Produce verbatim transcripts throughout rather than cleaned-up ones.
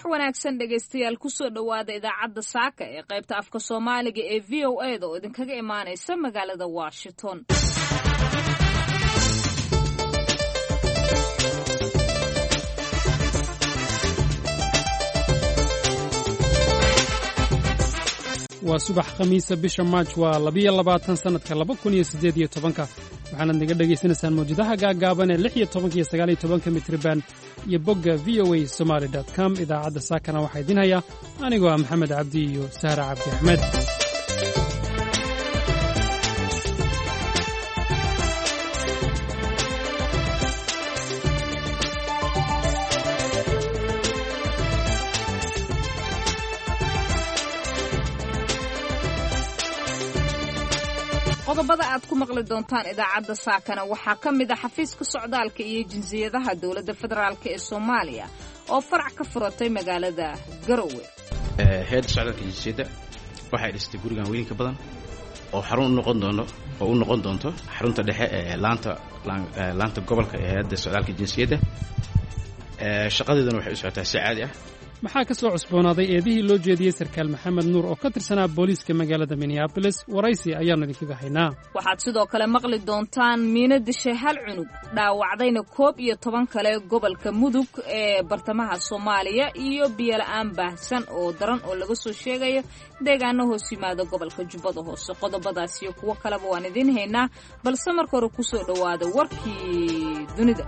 wanaagsan dhegaystayaal kusoo dhowaada idaacadda saaka ee qaybta afka Soomaaliga ee V O A da oo idinkaga imaanaysa magaalada Washington. waa subax khamiisa bisha March waa labiyo labaatan sanadka laba kun iyo siddeed iyo tobanka waxaana naga dhageysanaysaan mawjadaha gaagaaban ee lix iyo tobanka iyo sagaal iyo tobanka mitriban iyo bogga v o a somali dot com idaacadda saakana waxaa idin haya anigoo ah maxamed cabdi iyo sahra cabdi axmed. qodobada aad ku maqli doontaan idaacadda saakana waxaa ka mid ah xafiiska socdaalka iyo jinsiyadaha dowladda federaalk ee Soomaaliya oo farac ka furatay magaalada Garowe. Heed socdaalka jinsiyada waxay dhistay gurigan weynka badan oo xarun u noqon doono oo u noqon doonto xarunta dhexe ee laanta laanta gobolka ee heedda socdaalka jinsiyada. Ee shaqadeedana waxay u socotaa si caadi ah. maxaa ka soo cusboonaaday eedihii loo jeediyey sarkaal maxamed nuur oo ka tirsanaa booliiska magaalada Minneapolis waraysi ayaanu idinkaga haynaa. waxaad sidoo kale maqli doontaan miino dishay hal cunug dhaawacdayna koob iyo toban kale gobolka Mudug ee bartamaha Soomaaliya iyo biyo la'aan baahsan oo daran oo laga soo sheegayo deegaano hoos yimaada gobolka Jubbada Hoose. qodobadaas iyo kuwo kaleba waan idin haynaa balse marka hore ku soo dhowaada warkii dunida.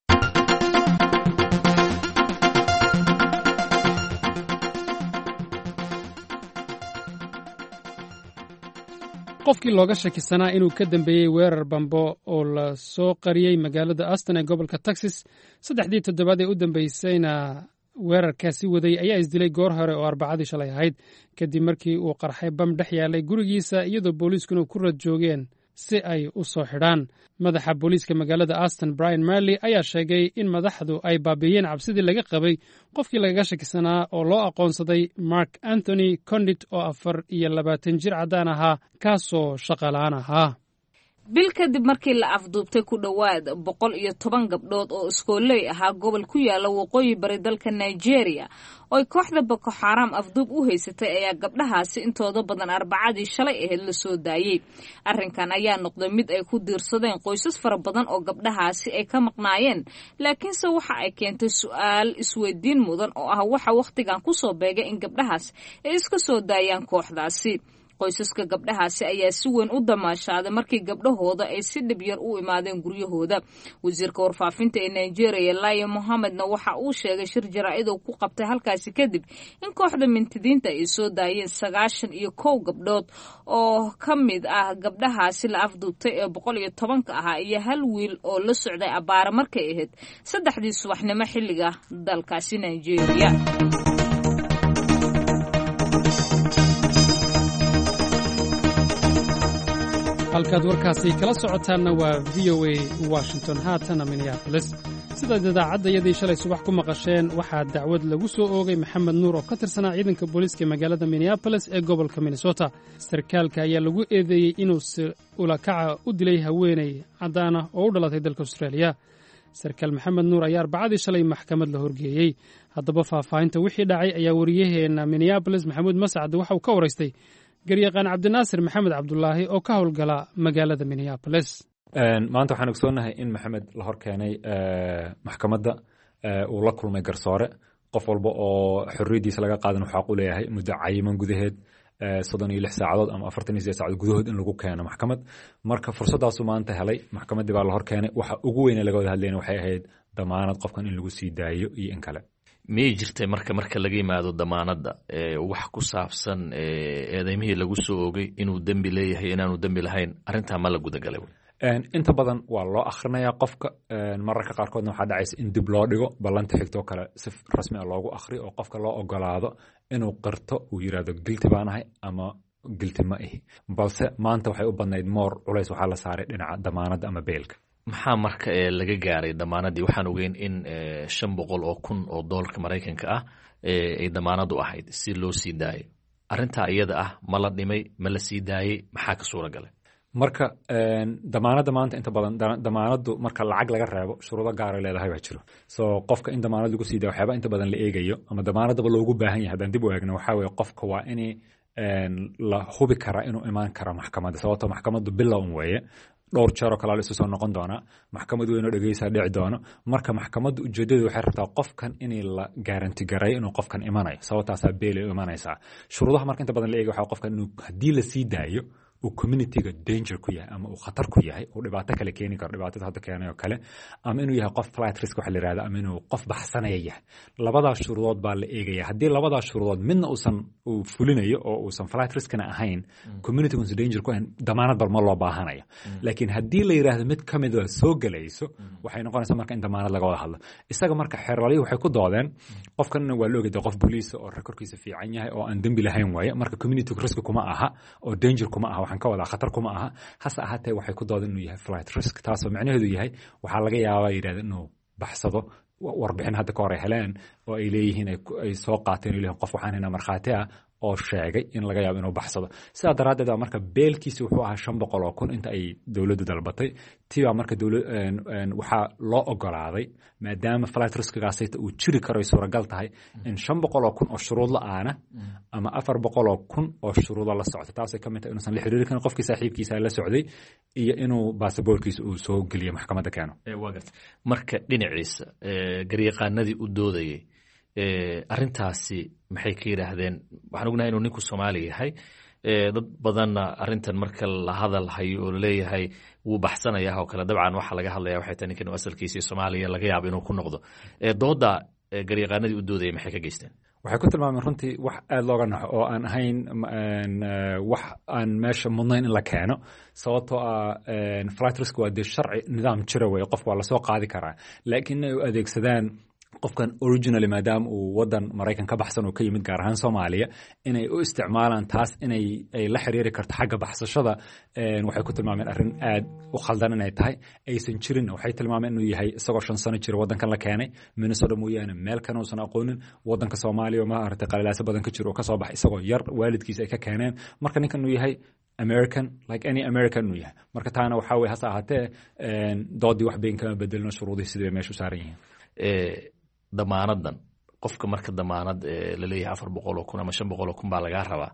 qofkii looga shakisanaa inuu ka dambeeyey weerar bambo oo la soo qariyey magaalada Austin ee gobolka Texas saddexdii toddobaad ee u dambeysayna weerarkaasi waday ayaa isdilay goor hore oo arbacadii shalay ahayd kadib markii uu qarxay bam dhex yaalay gurigiisa iyadoo booliiskuna ku rad joogeen si ay u soo xidhaan. madaxa booliiska magaalada Austin Brian Marley ayaa sheegay in madaxdu ay baabi'iyeen cabsidii laga qabay qofkii lagaga shakisanaa oo loo aqoonsaday Mark Anthony Condit oo afar iyo labaatan jir caddaan ahaa kaasoo shaqalaan ahaa. bil kadib markii la afduubtay ku dhowaad boqol iyo toban gabdhood oo iskooley ahaa gobol ku yaala waqooyi bari dalka Nigeria oo kooxda Boko Haram afduub u haysatay ayaa gabdhahaasi intooda badan arbacadii shalay ahayd la soo daayay. arrinkan ayaa noqday mid ay ku diirsadeen qoysas fara badan oo gabdhahaasi ay ka maqnaayeen laakiinse waxa ay keentay su'aal isweydiin mudan oo ah waxa waqtigan ku soo beegay in gabdhahaas ay iska soo daayaan kooxdaasi. qoysaska gabdhahaasi ayaa si weyn u damaashaaday markii gabdhahooda ay si dhib yar u imaadeen guryahooda. wasiirka warfaafinta ee Nigeria Laye Mohamedna waxa uu sheegay shir jaraa'id oo ku qabtay halkaasi kadib in kooxda mintidiinta ay soo daayeen sagaashan iyo kow gabdhood oo ka mid ah gabdhahaasi la afduubtay ee boqol iyo tobanka ahaa iyo hal wiil oo la socday abaara markay ahayd saddexdii subaxnimo xilliga dalkaasi Nigeria. halkaad warkaasi kala socotaanna waa V O A Washington haatana Minneapolis. sidaad idaacaddayadii shalay subax ku maqasheen waxaa dacwad lagu soo oogay maxamed nuur oo ka tirsanaa ciidanka booliiska magaalada Minneapolis ee gobolka Minnesota. sarkaalka ayaa lagu eedeeyey inuu si ulakaca u dilay haweenay caddaan ah oo u dhalatay dalka Australia. sarkaal maxamed nuur ayaa arbacadii shalay maxkamad la horgeeyey. haddaba faahfaahinta wixii dhacay ayaa wariyaheenna Minneapolis Maxamuud Mascad waxa uu ka waraystay garyaqaan cabdinaasir maxamed cabdulaahi oo ka howlgala magaalada Minneapolis. maanta waxaan ogsoonahay in maxamed la hor keenay maxkamadda uu la kulmay garsoore. qof walba oo xorriyaddiisa laga qaadan uu xaq u leeyahay muddo cayiman gudaheed soddon iyo lix saacadood ama afartan iyo siddeed saacadood gudahood in lagu keeno maxkamad. marka fursaddaasuu maanta helay maxkamaddii baa la hor keenay. waxa ugu weyn ee laga wada hadlayna waxay ahayd damaanad qofkan in lagu sii daayo iyo in kale. miyay jirtay marka marka laga yimaado damaanadda wax ku saabsan eedeymihii lagu soo oogay inuu dembi leeyahay inaanu dembi lahayn arrintaa ma la gudagalay? inta badan waa loo akhrinayaa qofka. mararka qaarkoodna waxaa dhacaysa in dib loo dhigo ballanta xigtoo kale si rasmi ah loogu akhriyo oo qofka loo ogolaado inuu qirto uu yidhaahdo gilti baanahay ama gilti ma ihi. balse maanta waxay u badnayd moor culays waxaa la saaray dhinaca damaanadda ama beelka. maxaa marka laga gaaray damaanaddii? waxaan ogeyn in shan boqol oo kun oo doolarka maraykanka ah ay damaanadu ahayd si loo sii daayay. arrintaa iyada ah ma la dhimay ma la sii daayey maxaa ka suura galay? marka damaanadda maanta inta badan damaanaddu marka lacag laga reebo shuruudo gaara leedahay baa jiro so qofka in damaanad lagu sii daya waxyaaba inta badan la eegayo ama damaanaddaba loogu baahan yahay haddaan dib u eegno waxaa weeye qofka waa inay la hubi karaa inuu imaan karo maxkamadda sababtoo maxkamaddu bilow un weeye dhowr jeeroo kalaa la isu soo noqon doonaa maxkamad weynoo dhegeysaa dhici doono marka maxkamadda ujeeddadu waxay rabtaa qofkan inay la gaaranti garayo inuu qofkan imanayo sababtaasaa beelay u imanaysaa shuruudaha marka inta badan la eegay waxaa qofkan inuu haddii la sii daayo uu communityga danger ku yahay ama uu khatar ku yahay uu dhibaato kale keeni karo dhibaatada hadda keenay oo kale ama inuu yahay qof flight risk waxa la yidhahda ama inuu qof baxsanaya yahay labadaas shuruudood baa la eegaya haddii labadaas shuruudood midna uusan uu fulinayo oo uusan flight riskna ahayn community uusan danger ku ahayn damaanad bar ma loo baahanayo laakiin haddii la yidhaahdo mid ka mid a soo gelayso waxay noqonaysaa marka in damaanad laga wada hadlo isaga marka xeeralyo waxay ku doodeen qofkanna waa la ogeyda qof booliisa oo rekorkiisa fiican yahay oo aan dembi lahayn waaye marka community risk kuma aha oo danger kuma aha ka wada khatar kuma aha hase ahaatee waxay ku doodeen inuu yahay flight risk taasoo macnaheedu yahay waxaa laga yaabaa yidhahda inuu baxsado warbixin hadda ka hor ay heleen oo ay leeyihiin ay soo qaateen leeyihiin qof waxaan haynaa markhaati ah oo sheegay in laga yaabo inuu baxsado sidaa daraaddeed baa marka beelkiisi wuxuu ahaa shan boqol oo kun inta ay dowladdu dalbatay tii baa marka waxaa loo ogolaaday maadaama flight riskigaasayta uu jiri karo ay suuragal tahay in shan boqol oo kun oo shuruud la-aana ama afar boqol oo kun oo shuruudo la socto taasay ka mid tahay inuusan la xiriiri karin qofkii saaxiibkiisa la socday iyo inuu baasaboorkiisa uu soo geliyo maxkamadda keeno waa garta marka dhinaciisa garyaqaanadii u doodayay arrintaasi maxay ka yidhaahdeen waxaan ognahay inuu ninku soomaali yahay dad badanna arrintan marka la hadal hayo oo laleeyahay wuu baxsanaya oo kale dabcan waxaa laga hadlaya waxay tahay ninkan asalkiisii soomaaliya laga yaabo inuu ku noqdo dooda garyaqaanadii u doodayay maxay ka geysteen waxay ku tilmaameen runtii wax aada looga naxo oo aan ahayn wax aan meesha mudnayn in la keeno sababtoo ah flight risk waa dee sharci nidaam jira weye qofka waa lasoo qaadi karaa laakiin inay u adeegsadaan qofkan originally maadaama uu wadan maraykan ka baxsan oo ka yimid gaar ahaan soomaaliya inay u isticmaalaan taas inay ay la xiriiri karto xagga baxsashada waxay ku tilmaameen arrin aad u khaldan inay tahay aysan jirin waxay tilmaameen inuu yahay isagoo shan sano jira wadankan la keenay minnesota mooyaane meel kana uusan aqoonin wadanka soomaaliya oo maaragtay qalilaaso badan ka jiro oo kasoo baxay isagoo yar waalidkiisa ay ka keeneen marka ninkan inuu yahay american like any american inuu yahay marka taana waxaa weye hase ahaatee doodii wax bayn kama bedelino shuruudihii sidii bay meesha u saaran yihiin damaanadan qofka marka damaanad laleeyahay afar boqol oo kun ama shan boqol oo kun baa lagaa rabaa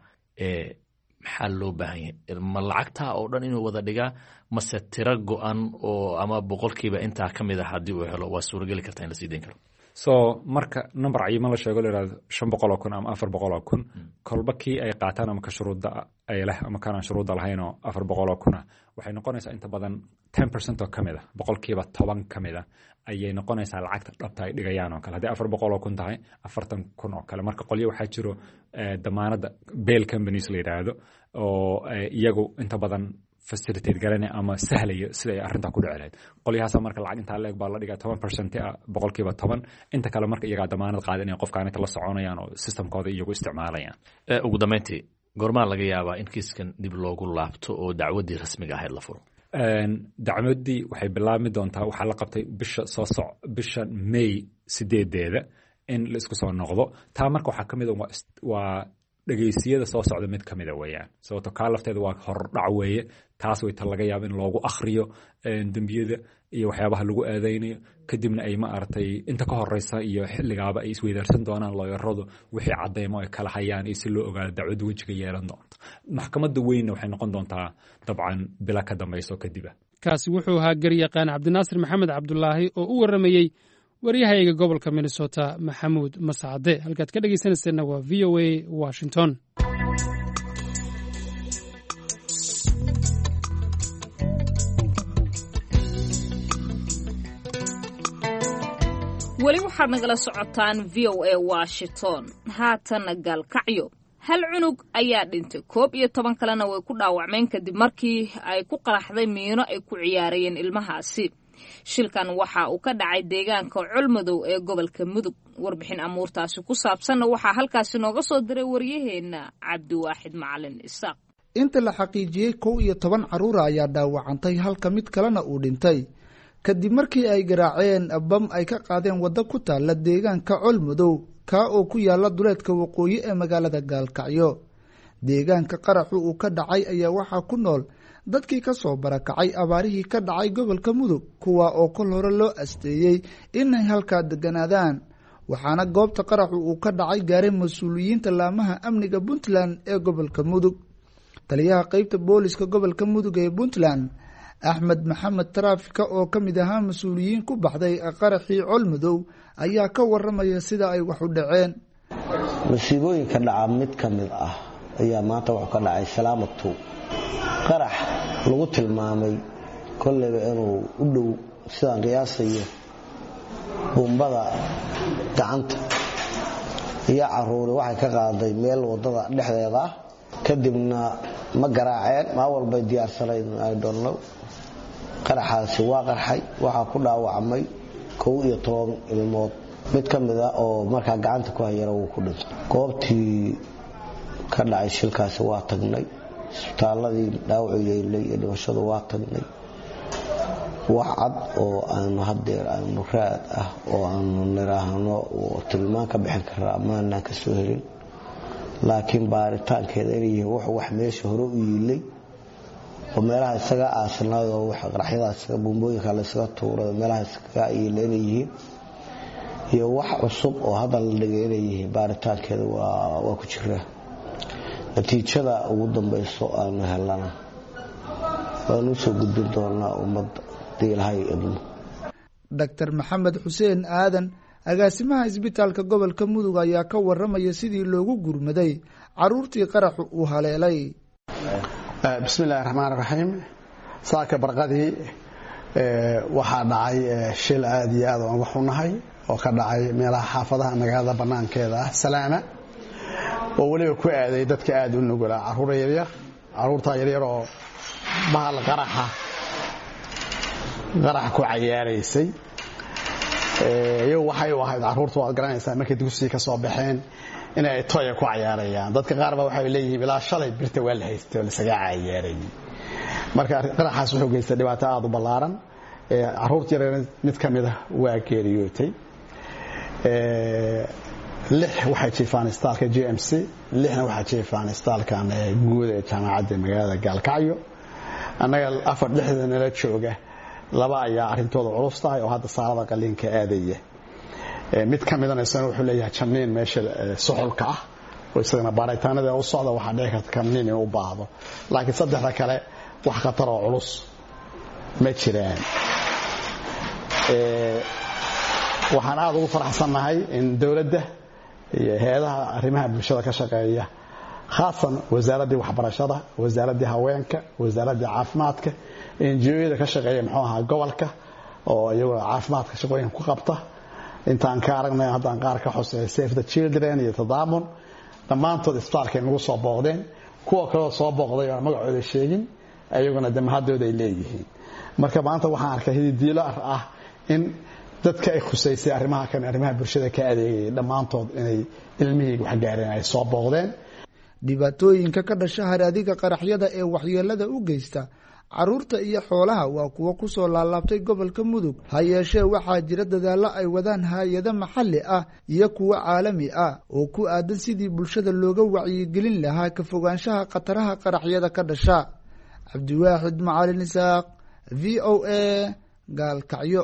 maxaa loo baahan yahay ma lacagtaa oo dhan inuu wada dhigaa mase tiro go-an oo ama boqolkiiba intaa ka mid a haddii uu helo waa suurageli kartaa in la sii dayn karo so marka number cayima la sheego la yihahdo shan boqol oo kun ama afar boqol oo kun kolba kii ay qaataan ama ka shuruudda ay leh ama kanaan shuruudda lahayn oo afar boqol oo kun ah waxay noqonaysaa inta badan ten percent oo ka mid a boqolkiiba toban ka mid a ayay noqonaysaa lacagta dhabta ay dhigayaan oo kale haddii afar boqol oo kun tahay afartan kun oo kale marka qolyo waxaa jiro damaanadda bail companies la yidhaahdo oo iyagu inta badan facilitate garanaya ama sahlaya sida ay arrintaa ku dhici lahayd qolyahaasa marka lacag intaa leeg baa la dhigaa toban percent ah boqolkiiba toban inta kale marka iyagaa damaanad qaadanaya qofkaanita la soconayaan oo systemkooda iyagu isticmaalayaan ugu dambeyntii goormaa laga yaabaa in kiiskan dib loogu laabto oo dacwaddii rasmiga ahayd la furo dacwaddii waxay bilaabmi doontaa waxaa la qabtay bisha soo soc bisha may sideedeeda in la isku soo noqdo taa marka waxaa ka mid a waa dhegeysiyada soo socda mid ka mida weeyaan sababto kaa lafteeda waa hordhac weeye taas way ta laga yaaba in loogu akhriyo dembiyada iyo waxyaabaha lagu aadaynayo kadibna ay ma aragtay inta ka horeysa iyo xilligaaba ay isweydaarsan doonaan looyaradu wixii cadeymo ay kala hayaan iyo si loo ogaado dacwadda wejiga yeelan doonto maxkamadda weynna waxay noqon doontaa dabcan bila ka dambayso kadiba kaasi wuxuu ahaa garyaqaan cabdinaasir maxamed cabdulaahi oo u waramayey waryahayga gobolka minnesota maxamuud mascade halkaad ka dhegaysanayseena waa v o a washington weli waxaad nagala socotaan v o a washington haatanna gaalkacyo hal cunug ayaa dhintay koob iyo toban kalena way ku dhaawacmeen kadib markii ay ku qaraxday miino ay ku ciyaarayeen ilmahaasi shilkan waxa uu ka dhacay deegaanka colmadow ee gobolka mudug warbixin amuurtaasi ku saabsanna waxaa halkaasi nooga soo diray waryaheenna cabdiwaaxid macalin isaaq inta la xaqiijiyey kow iyo toban carruura ayaa dhaawacantay halka mid kalena uu dhintay kadib markii ay garaaceen bam ay ka qaadeen waddo ku taalla deegaanka colmadow kaa oo ku yaalla duleedka waqooyi ee magaalada gaalkacyo deegaanka qaraxu uu ka dhacay ayaa waxaa ku nool dadkii ka soo barakacay abaarihii ka dhacay gobolka mudug kuwa oo kol hore loo asteeyey inay halkaa deganaadaan waxaana goobta qaraxu uu ka dhacay gaaray mas-uuliyiinta laamaha amniga puntland ee gobolka mudug taliyaha qeybta booliska gobolka mudug ee puntland axmed maxamed taraafika oo ka mid ahaa mas-uuliyiin ku baxday qaraxii colmadow ayaa ka waramaya sida ay wax u dhaceen masiibooyinka dhaca mid ka mid ah ayaa maanta wuxuu ka dhacay salaamatu qarax lagu tilmaamay kolleyba inuu u dhow sidaan qiyaasayo buumbada gacanta iyo caruuri waxay ka qaaday meel wadada dhexdeeda ah kadibna ma garaaceen maa walbay diyaarsanayd I don't know qaraxaasi waa qarxay waxaa ku dhaawacmay kow iyo toban ilmood mid ka mid ah oo markaa gacanta ku hayara uu ku dhintay goobtii ka dhacay shilkaasi waa tagnay isbitaaladii dhaawacu yeelay iyo dhimashadu waa tagnay wax cad oo aanu hadeer aanu raad ah oo aanu niraahno oo tilmaan ka bixin karaa maanaan ka soo helin laakiin baaritaankeeda inay wax wax meesha hore u yiilay oo meelaha isaga aasnaad oo wax qaraxyadaas buumbooyinka la isaga tuuray meelaha isaga yiileen yihiin iyo wax cusub oo hadda la dhigay inay yihiin baaritaankeeda waa waa ku jira natiijada ugu dambayso aan helana waanu soo gudbin doonaa ummadda diilhay ibn Dr Maxamed Xuseen Aadan agaasimaha isbitaalka gobolka mudug ayaa ka waramaya sidii loogu gurmaday caruurtii qaraxu uu haleelay bismillaahir rahmaanir rahiim saaka barqadii waxa dhacay shil aad iyo aad wax u nahay oo ka dhacay meelaha xaafadaha magaalada banaankeeda ah Salaama oo waliba ku aaday dadka aad u nugul caruur yar yar caruurta yar yar oo bahal qaraxa qarax ku cayaareysay ee waxay wahayd caruurtu waa garanaysaa markay dugsiga ka soo baxeen inay tooya ku cayaarayaan dadka qaar ba waxay leeyihiin ilaa shalay birta waa la haystay oo la saga cayaaray marka qaraxaas wuxuu geystay dhibaato aad u ballaaran ee caruurta yar mid kamid ah waa geeriyootay ee lix waxay jiifaan istaalka G M C lixna waxay jiifaan istaalka guud ee jaamacadda magaalada Gaalkacyo anaga afar lixdan la jooga laba ayaa arintooda culus tahay oo hadda saarada qaliinka aadaya ee mid kamidana isna wuxuu leeyahay janneen meesha suxulka ah oo isagana baaritaanada u socda waxa dhici karta kamnin inuu baahdo laakiin saddexda kale wax khatar oo culus ma jiraan ee waxaan aad ugu faraxsanahay in dawladda iyo hay'adaha arrimaha bulshada ka shaqeeya khaasan wasaaradda waxbarashada wasaaradda haweenka wasaaradda caafimaadka injineerada ka shaqeeya muxuu ahaa gobolka oo iyagu caafimaadka shaqooyin ku qabta intaan ka aragnay haddaan qaar ka xusay Save the Children iyo tadaamun dhammaantood isbitaalka nagu soo booqdeen kuwa kale soo booqday oo magacooda sheegin ayaguna damahadooda ay leeyihiin marka maanta waxaan arkay hidiilo ah in dadka ay khuseysay arrimaha kan arrimaha bulshada ka adeegay dhammaantood inay ilmihii wax gaareen ay soo booqdeen dhibaatooyinka ka dhasha haraadiga qaraxyada ee waxyeelada u geysta caruurta iyo xoolaha waa kuwa ku soo laalaabtay gobolka mudug ha yeeshee waxaa jira dadaallo ay wadaan hay'ado maxalli ah iyo kuwa caalami ah oo ku aadan sidii bulshada looga wacyigelin lahaa ka fogaanshaha khataraha qaraxyada ka dhasha cabdiwaaxid macalin isaaq v o a Gaalkacyo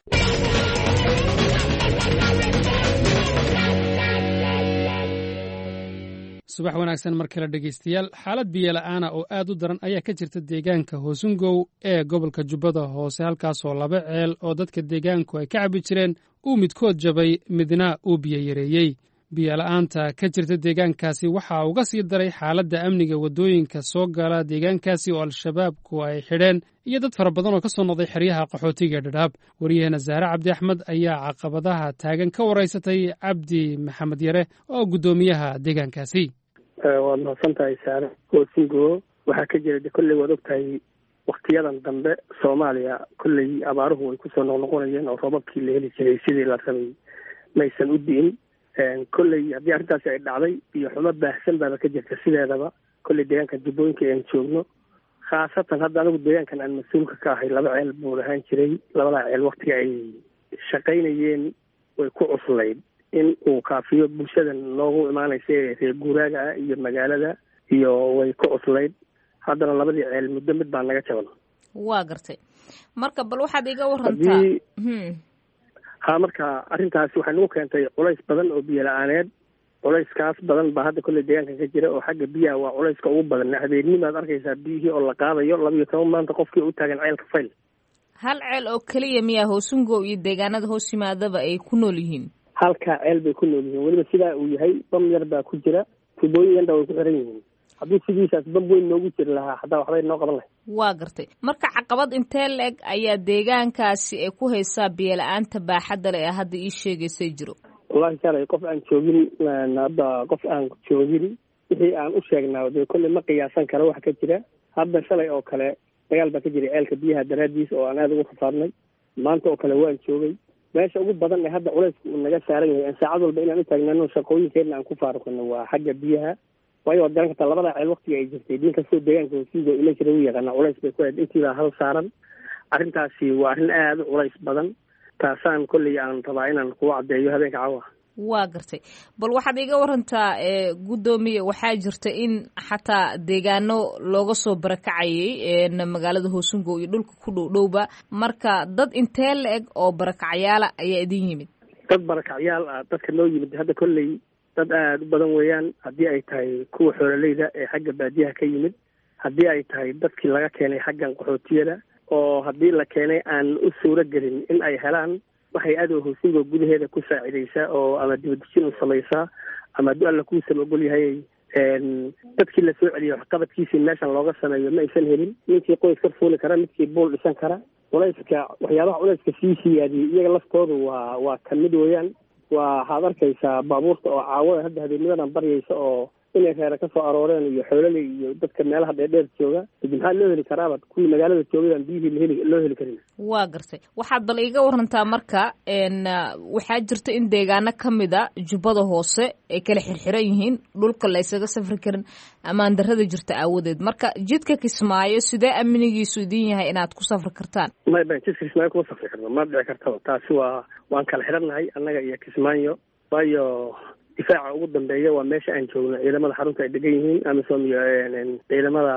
subax wanaagsan mar kale dhegaystayaal xaalad biyo la'aana oo aad u daran ayaa ka jirta deegaanka hoosungow ee gobolka jubbada hoose halkaasoo laba ceel oo dadka deegaanku ay ka cabbi jireen uu midkood jabay midna uu biyo yareeyey biyola'aanta ka jirta deegaankaasi waxaa uga sii daray xaaladda amniga waddooyinka soo gala deegaankaasi oo al-shabaabku ay xidheen iyo dad fara badan oo ka soo noqday xeryaha qaxootiga dhadhaab waryaheena saare cabdi axmed ayaa caqabadaha taagan ka waraysatay cabdi maxamed yare oo guddoomiyaha deegaankaasi waad mahadsan tahay saare hoosingo waxaa ka jira kolley waad ogtahay waktiyadan dambe soomaaliya kolley abaaruhu way kusoo noqnoqonayeen oo roobabkii la heli jiray sidii la rabay maysan u di'in kolley haddii arrintaasi ay dhacday iyo xumo baahsan baaba ka jirta sideedaba kolley deegaanka jubbooyinka aan joogno khaasatan hadda anigu deegaankan aan mas-uulka ka ahay laba ceel buu ahaan jiray labadaa ceel waktiga ay shaqaynayeen way ku cuslayd in uu kaafiyo bulshada noogu imaanaysa reer guuraaga ah iyo magaalada iyo way ku cuslayd haddana labadii ceel muddo mid baa naga jaban. waa gartay marka bal waxaad iga warantaa ha marka arrintaasi waxay nagu keentay culays badan oo biyo la-aaneed. culayskaas badan baa hadda kolley deegaanka ka jira oo xagga biyaha waa culayska ugu badan. habeennimaad arkaysaa biyihii oo la qaadayo laba iyo toban maanta qofkii u taagan ceelka fayl. hal ceel oo keliya miyaa hoosungo iyo deegaanada hoos yimaadaba ay ku nool yihiin? halkaa ceel bay ku nool yihiin, weliba sidaa uu yahay bam yar baa ku jira, tubooyin yandha way ku xiran yihiin. haddii sidiisaas bam weyn noogu jiri lahaa hataa waxbay noo qaban lahay. waa gartay marka caqabad intee la-eg ayaa deegaankaasi ay ku haysaa biyo la-aanta baaxadda le ee hadda ii sheegaysay jiro? wallahi shalay qof aan joogin hadda qof aan joogin wixii aan u sheegnaa dee kolley ma qiyaasan karo wax ka jira. hadda shalay oo kale dagaal baa ka jiray ceelka biyaha daraadiis oo aan aada ugu fasaadnay. maanta oo kale waan joogay. meesha ugu badan ee hadda culayska uu naga saaran yahay saacad walba inaan u taagnano shaqooyinkeedna aan ku faaruqino waa xagga biyaha. waayo waad garan kartaa labada ceel waktiga ay jirtay din kastoo deegaanka hosiigo ila jira u yaqaana culays bay ku ahayd intiibaa hal saaran. arrintaasi waa arrin aada u culays badan, taasaan kolley aan rabaa inaan kugu caddeeyo habeenka caawa. waa gartay bal waxaad iga warantaa guddoomiye waxaa jirta in xataa deegaano looga soo barakacayay magaalada hoosungo iyo dhulka ku dhow dhowba, marka dad intee la-eg oo barakacyaala ayaa idin yimid? dad barakacyaal ah dadka noo yimid hadda kolley dad aada u badan weeyaan. haddii ay tahay kuwa xoololeyda ee xagga baadiyaha ka yimid, haddii ay tahay dadkii laga keenay xaggan qaxootiyada oo haddii la keenay aan u suuro gelin in ay helaan waxay aada hoosungo gudaheeda ku saacidaysaa oo ama dibadejin u samaysaa ama hadduu alla kuusama ogol yahay dadkii la soo celiyo waxqabadkiisii meeshan looga sameeyo ma aysan helin. ninkii qoys ka fuuli kara, midkii buul dhisan kara. culayska waxyaabaha culayska sii siyaadiyey iyaga laftoodu waa waa kamid weeyaan. waa waxaad arkaysaa baabuurta oo caawada hadda habeennimadan baryaysa oo inay reera ka soo arooreen iyo xoololey iyo dadka meelaha dheerdheer jooga. adi maxaa loo heli karaaba kuwii magaalada joogayaan biyihii laheli loo heli karin. waa gartay waxaad bal iga warantaa marka waxaa jirta in deegaano ka mid a jubbada hoose ay kala xirxiran yihiin, dhulka la ysaga safri karin amaan darrada jirta aawadeed. marka jidka Kismaayo sidee amnigiisu idin yahay inaad ku safri kartaan? may ban jidka Kismaayo kuma safri karno, ma dhici kartaba. taasi waa waan kala xirannahay annaga iyo Kismaayo. waayo difaaca ugu dambeeya waa meesha aan joogno. ciidamada xarunta ay degan yihiin amisom iyo ciidamada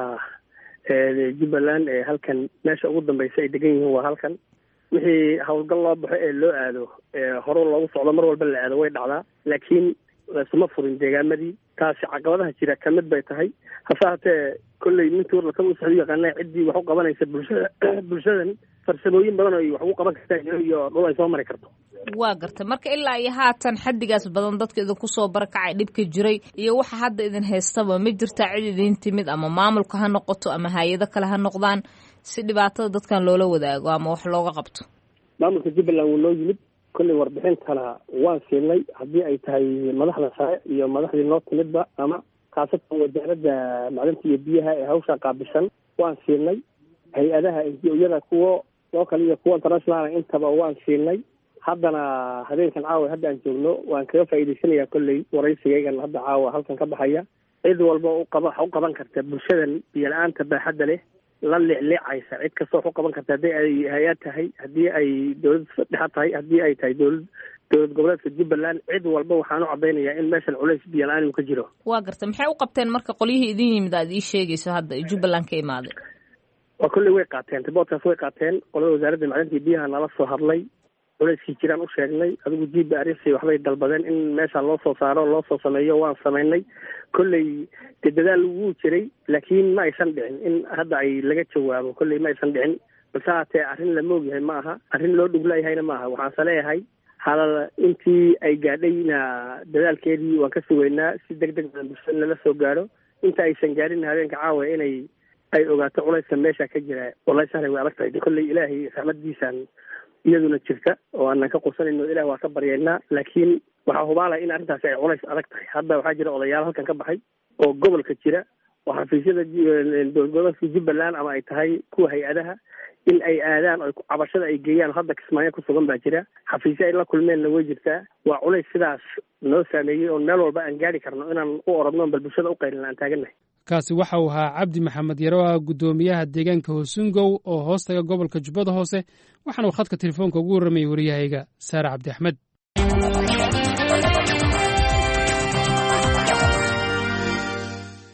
jubbaland ee halkan meesha ugu dambeysa ay degan yihiin waa halkan. wixii howlgal loo baxo ee loo aado hore loogu socdo mar walba la aado way dhacdaa, laakiin laisuma furin deegaamadii. taasi caqabadaha jira kamid bay tahay. hase hatee kolley mintuur lakama usocdo yaqaana ciddii wax u qabanaysa bulshada bulshadan farsamooyin badan oo wax ugu qaban kartaa iyo dhul ay soo mari karto. waa gartay marka ilaa iyo haatan xaddigaas badan dadka idinku soo barakacay dhibka jiray iyo waxa hadda idin haystaba ma jirtaa cid idin timid ama maamulka ha noqoto ama hay-ado kale ha noqdaan si dhibaatada dadkan loola wadaago ama wax looga qabto? maamulka jubbaland wuu noo yimid kolley warbixintana waan siinay haddii ay tahay madaxda sare iyo madaxdii noo timidba ama khaasatan wasaaradda macdanta iyo biyaha ee hawshaa qaabilsan waan siinay. hay-adaha iyada kuwo local iyo kuwa international intaba waan siinay. haddana habeenkan caawa hadda aan joogno waan kaga faa'iidaysanayaa kolley waraysigaygan hadda caawa halkan ka baxaya. cid walba u qaba u qaban karta bulshadan biyo la-aanta baaxadda leh la leecleecaysa cid kastoo wax u qaban karta haddii ay hay-ad tahay, haddii ay dowlad dhexa tahay, haddii ay tahay dowlad dowlad goboleedka jubbaland. cid walba waxaan u caddaynayaa in meeshan culays biyo la-aan uu ka jiro. waa gartay maxay u qabteen marka qolyihii idin yimid aad ii sheegayso hadda jubbaland ka imaaday? waa kolley way qaateen riboortkaas way qaateen. qolada wasaaradda macdanta iyo biyaha nala soo hadlay, culayskii jiraan u sheegnay. adigu g b r s waxbay dalbadeen in meesha loo soo saaro loo soo sameeyo, waan samaynay. kolley dee dadaal wuu jiray laakiin ma aysan dhicin in hadda ay laga jawaabo. kolley ma aysan dhicin, balse haatee arrin la moogyahay ma aha, arrin loo dhuglayahayna ma aha. waxaanse leeyahay halal intii ay gaadhayna dadaalkeedii waan ka sugaynaa si deg deg badan bulshada lala soo gaadho. inta aysan gaadhin habeenka caawa inay ay ogaato culayska meesha ka jira. wallahi sahlay way adag tahay. kolley ilaahay raxmadiisaan iyaduna jirta oo aanan ka qusanayno, ilaah waa ka baryaynaa. laakiin waxaa hubaalaya in arrintaasi ay culays adag tahay. hadda waxaa jira odayaal halkan ka baxay oo gobolka jira oo xafiisyada dowlad goboleedka jubbaland ama ay tahay kuwa hay-adaha in ay aadaan oo cabashada ay geeyaan. hadda Kismaayo ku sugan baa jira, xafiisyo ay la kulmeenna way jirtaa. waa culays sidaas noo saameeyey oo meel walba aan gaari karno inaan u orodno bal bulshada u qaylin aan taagannahay. kaasi waxa uu ahaa cabdi maxamed yaroa guddoomiyaha deegaanka hoosungow oo hoostaga gobolka jubbada hoose, waxaana uu khadka telefoonka ugu warramayay waryahayga saare cabdi axmed.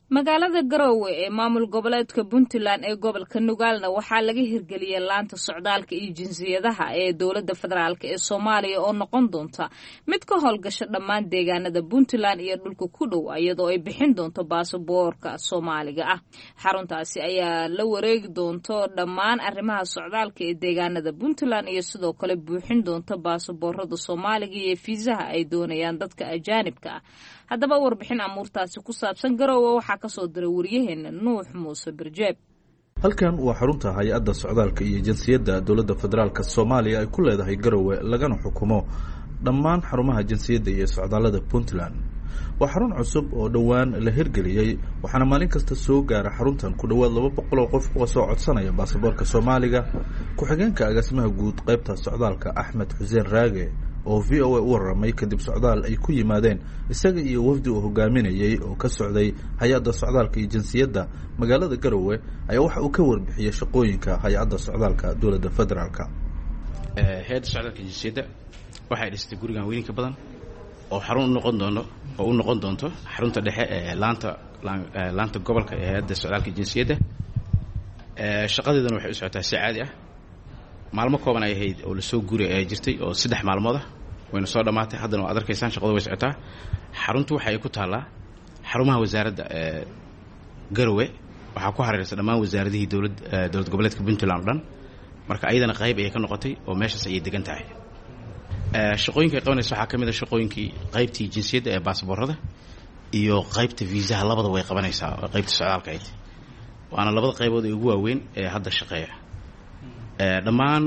magaalada Garowe ee maamul goboleedka Puntland ee gobolka Nogaalna waxaa laga hirgeliyay laanta socdaalka iyo jinsiyadaha ee dowladda federaalka ee Soomaaliya oo noqon doonta mid ka howlgasha dhammaan deegaanada Puntland iyo dhulka ku dhow iyadoo ay bixin doonto baasaboorka Soomaaliga ah. Xaruntaasi ayaa la wareegi doonto dhammaan arrimaha socdaalka ee deegaanada Puntland iyo sidoo kale buuxin doonta baasaboorada Soomaaliga iyo fiisaha ay doonayaan dadka ajaanibka ah. haddaba warbixin amuurtaasi ku saabsan Garowe waxaa ka soo diray wariyaheena Nuux Muuse Birjeeb. halkan waa xarunta hay-adda socdaalka iyo jinsiyadda dowladda federaalka Soomaaliya ay ku leedahay Garowe lagana xukumo dhammaan xarumaha jinsiyadda iyo socdaalada Puntland. waa xarun cusub oo dhowaan la hirgeliyay waxaana maalin kasta soo gaara xaruntan ku dhawaad laba boqol oo qof oo soo codsanaya baasaboorka Soomaaliga. ku-xigeenka agaasimaha guud qaybta socdaalka Axmed Xuseen Raage oo V O A u waramay kadib socdaal ay ku yimaadeen isaga iyo wafdi uu hogaaminayay oo ka socday hay-adda socdaalka iyo jinsiyadda magaalada Garowe ayaa waxa uu ka warbixiyay shaqooyinka hay-adda socdaalka dowladda federaalka. hay-adda socdaalka iyo jinsiyadda waxay dhistay gurigan weynka badan oo xarun u noqon doono oo u noqon doonto xarunta dhexe ee laanta laanta gobolka ee hay-adda socdaalka iyo jinsiyadda. shaqadeedana waxay u socotaa si caadi ah. maalmo kooban ay ahayd oo la soo guuray ay jirtay oo saddex maalmood ah wayna soo dhamaatay haddana waa adarkaysaan shaqadu way socotaa. xaruntu waxa ay ku taalaa xarumaha wasaaradda ee Garowe waxaa ku hareeraysan dhammaan wasaaradihii dowlad dowlad goboleedka Puntland oo dhan marka ayadana qayb ay ka noqotay oo meeshaas ay degan tahay. shaqooyinka ay qabanayso waxaa ka mid ah shaqooyinkii qaybtii jinsiyadda ee baasaboorada iyo qaybta viisaha labada way qabanaysaa oo qaybta socdaalka ahayd waana labada qaybood ee ugu waaweyn ee hadda shaqeeya. dhammaan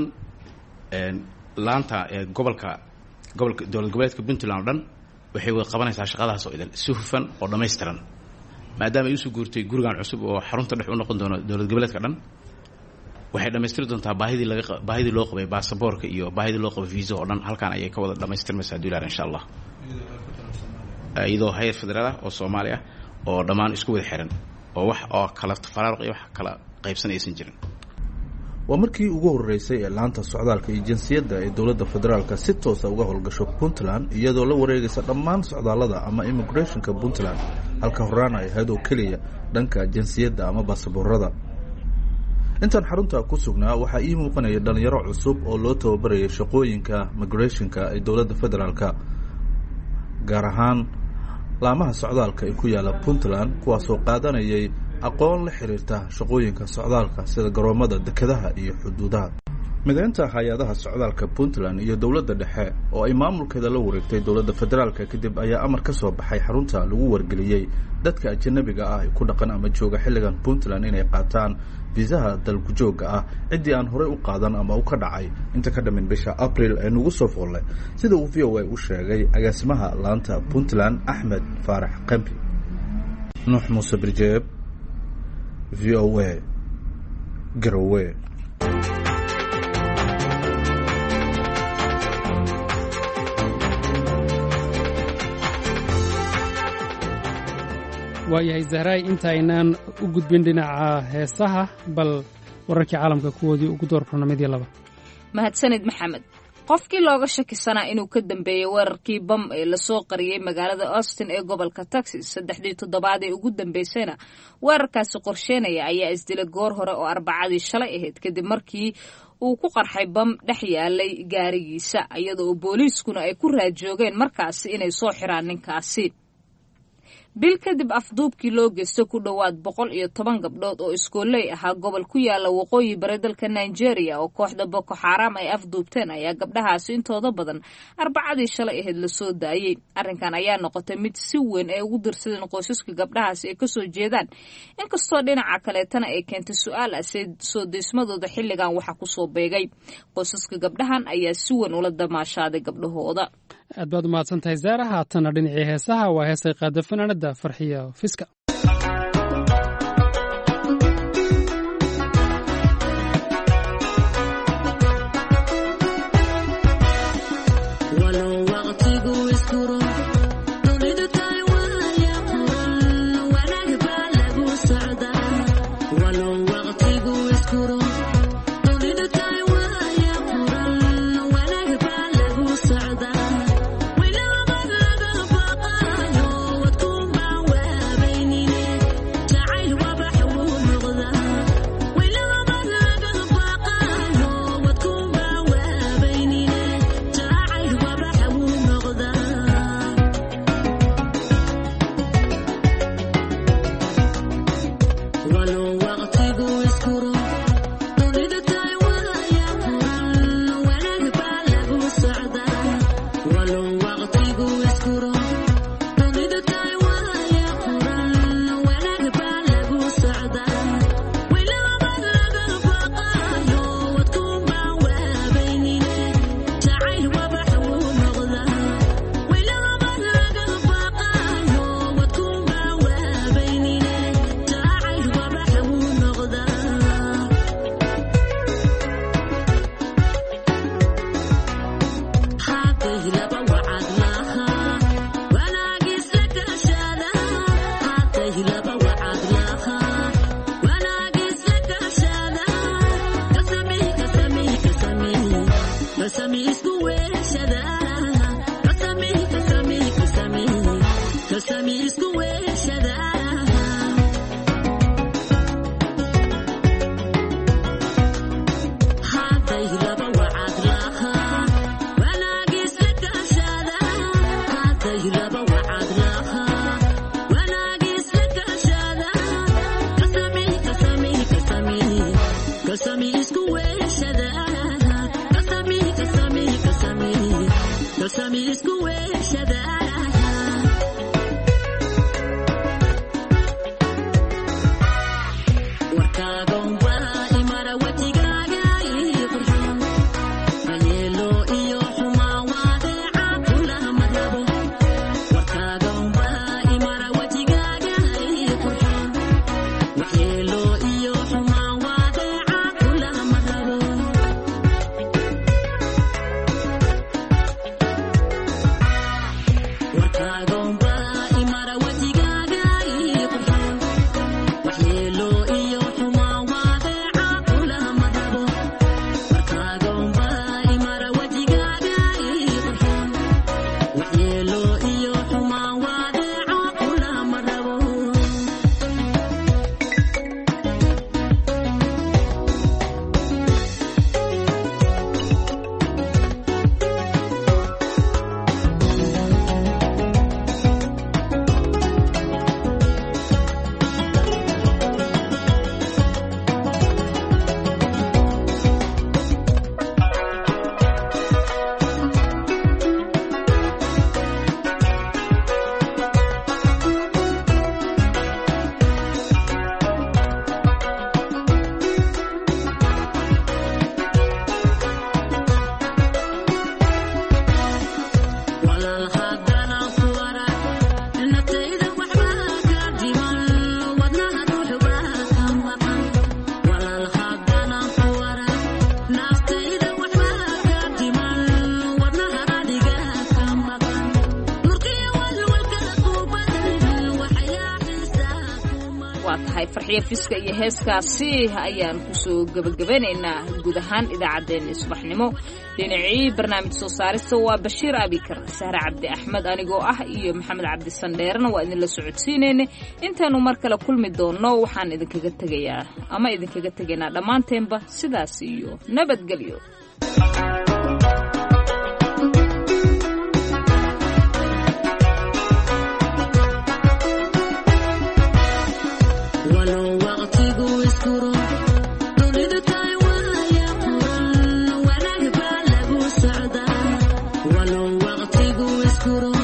laanta gobolka gobolka dowlad goboleedka Puntland oo dhan waxay wada qabanaysaa shaqadaas oo idil si hufan oo dhammaystiran maadaama ay usoo guurtay gurigan cusub oo xarunta dhex u noqon doono dowlad goboleedka dhan. waxay dhammaystiri doontaa baahidii laga baahidii loo qabay baasaboorka iyo baahidii loo qabay viisa oo dhan halkaan ayay ka wada dhammaystirmaysaa duulaan insha Allah iyadoo hay'ad federaal ah oo Soomaali ah oo dhammaan isku wada xiran oo wax oo kala faraaruq iyo wax kala qaybsan aysan jirin. waa markii ugu horeysay ee laanta socdaalka iyo jinsiyadda ee dowladda federaalka si toos ah uga howlgasho Puntland iyadoo la wareegaysa dhammaan socdaalada ama immigrationka Puntland halka horaan ay ahayd oo kaliya dhanka jinsiyadda ama baasaboorada. intaan xarunta ku sugnaa waxaa ii muuqanaya dhalinyaro cusub oo loo tababarayay shaqooyinka migrationka ee dowladda federaalka gaar ahaan laamaha socdaalka ee ku yaala Puntland kuwaasoo qaadanayay aqoon la xiriirta shaqooyinka socdaalka sida garoomada dekedaha iyo xuduudaha. mideynta hay-adaha socdaalka Puntland iyo dowladda dhexe oo ay maamulkeeda la wareegtay dowladda federaalka kadib ayaa amar ka soo baxay xarunta lagu wargeliyay dadka ajnabiga ah ee ku dhaqan ama jooga xilligan Puntland inay qaataan viisaha dalku jooga ah cidii aan horey u qaadan ama u ka dhacay inta ka dhamin bisha April ee ugu soo foolay sida uu V O A u sheegay agaasimaha laanta Puntland Axmed Faarax Qambi. Nuux Muuse Birjeeb, V O A, Garowe. waayahay Zahraay intaynaan u gudbin dhinaca heesaha bal wararkii caalamka kuwoodii ugu door barnaamijyada laba. mahadsanid Maxamed. qofkii looga shakisanaa inuu ka dambeeyay weerarkii bam ee la soo qariyay magaalada Austin ee gobolka Texas saddexdii toddobaad ee ugu dambeysayna weerarkaasi qorsheynaya ayaa isdilay goor hore oo Arbacadii shalay ahayd kadib markii uu ku qarxay bam dhex yaalay gaarigiisa iyadoo booliiskuna ay ku raad joogeen markaasi inay soo xiraan ninkaasi. bil kadib afduubkii loo geystay ku dhowaad boqol iyo toban gabdhood oo iskooley ahaa gobol ku yaala waqooyi bari dalka Nigeria oo kooxda Boko Haram ay afduubteen ayaa gabdhahaasi intooda badan Arbacadii shalay ahayd la soo daayay. arrinkan ayaa noqotay mid si weyn ay ugu dirsadeen qoysaska gabdhahaasi ay ka soo jeedaan inkastoo dhinaca kaleetana ay keentay su'aal ah soo deysmadooda xilligan waxa ku soo beegay. qoysaska gabdhahan ayaa si weyn ula damaashaaday gabdhahooda. aad baad u mahadsan tahay Zaara. haatana dhinacii heesaha waa heesay qaada fanaanada Farxiya Fiska. farxiyo fiska iyo heeskaasi ayaan ku soo gabagabeynaynaa guud ahaan idaacaddeenna subaxnimo dhinacii barnaamij soo saarista waa Bashiir Abikar Sahra Cabdi Axmed anigoo ah iyo Maxamed Cabdi Sandheerna waa idin la socodsiinayna intaanu mar kale kulmi doono waxaan idinkaga tagayaa ama idinkaga tagaynaa dhammaanteenba sidaas iyo nabadgelyo Oscuro